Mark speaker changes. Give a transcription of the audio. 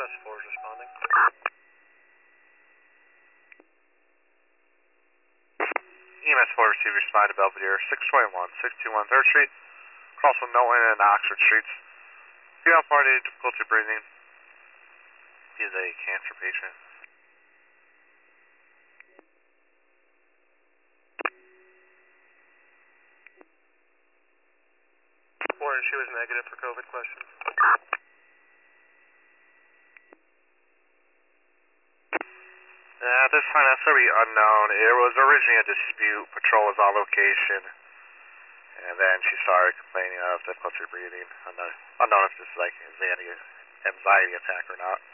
Speaker 1: EMS 4 is responding.
Speaker 2: EMS 4 received respond to Belvedere, 621 3rd Street, across from Milton and Oxford Streets. Female party, difficulty breathing. He is a cancer patient.
Speaker 1: Warren, she was negative for COVID questions.
Speaker 2: At this time, that's going to be unknown. It was originally a dispute. Patrol was on location. And then she started complaining of difficulty breathing. Unknown if this is like an anxiety attack or not.